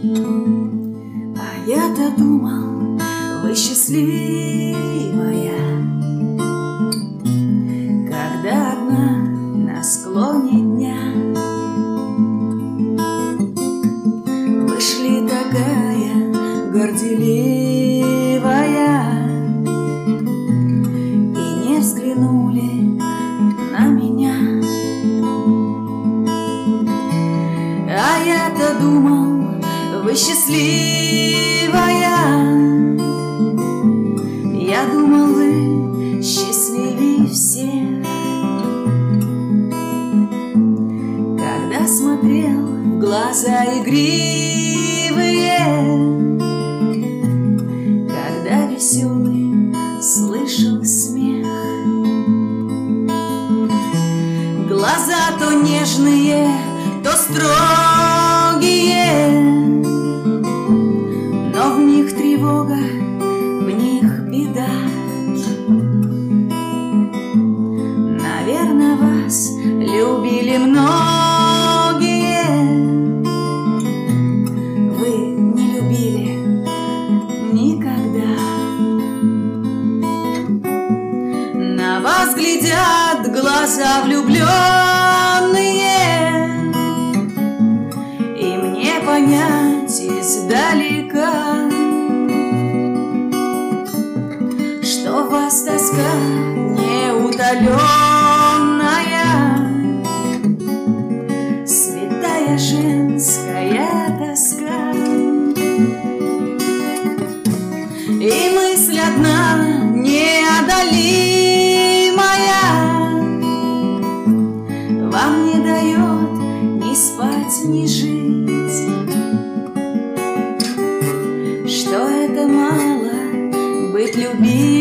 А я-то думал, вы счастливая, когда одна на склоне дня. Вышли такая горделивая и не взглянули на меня. А я-то думал, вы счастливая, я думал, вы счастливее всех. Когда смотрел в глаза игривые, когда веселый слышал смех, глаза то нежные, то строгие, но в них тревога, в них беда. Наверное, вас любили многие, вы не любили никогда. На вас глядят глаза влюбленные, и мне понять издалека, что в вас тоска неутоленная, святая женская тоска. И мысль одна неодолимая вам не дает ни спать, ни жить, что это мало быть любимым.